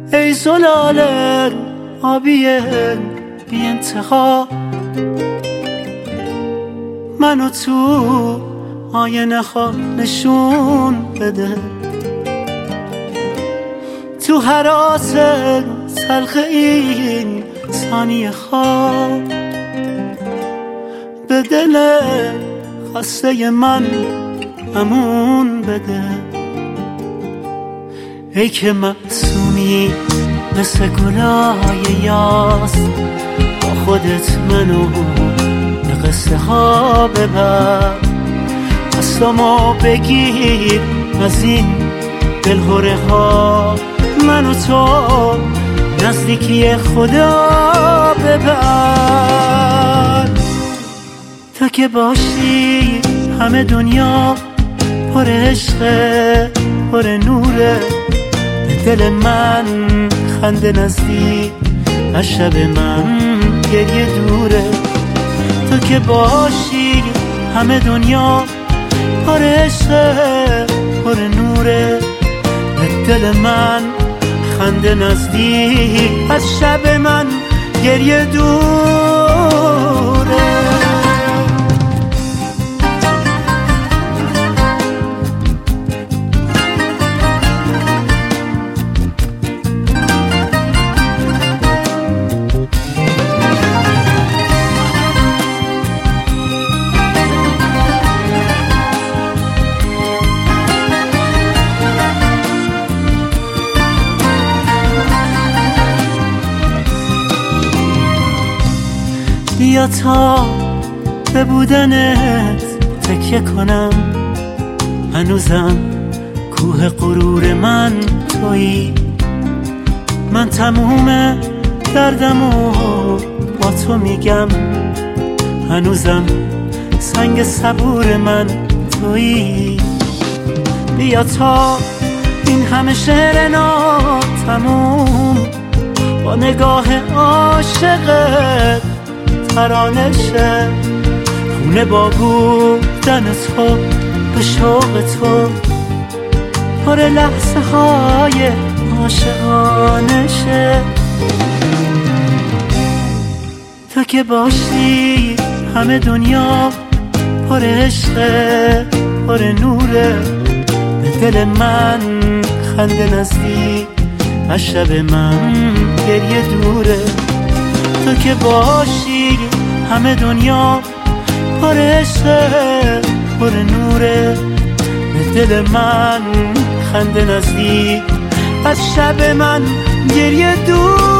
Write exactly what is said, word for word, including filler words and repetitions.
ای زلال آبی بی انتها، منو تو آینه ها نشون بده. تو هراس تلخ این ثانیه ها به دل خسته من امون بده. ای که معصومی مثل گلای یاس، با خودت منو به قصه ها ببر. دستامو بگیر از این دلهوره ها، منو تو نزدیکی خدا ببر. تا که باشی همه دنیا پر عشقه پر نوره، به دل من خنده نزدیک از شب من گریه دوره. تا که باشی همه دنیا پر عشقه پر نوره، به دل من خنده نزدیک از شب من گریه دوره. بیا تا به بودنت تکیه کنم، هنوزم کوه غرور من تویی. من تموم دردمو با تو میگم، هنوزم سنگ صبور من تویی. بیا تا این همه شعر ناتموم با نگاه عاشقت ترانه شه. خونه با بودن تو به شوق تو پر لحظه های عاشقانه شه. تا که باشی همه دنیا پر عشقه پر نوره، به دل من خنده نزدیک از شب من گریه دوره. تا که باشی همه دنیا پر عشقه پر نوره، به دل من خنده نزدیک از شب من گریه دور.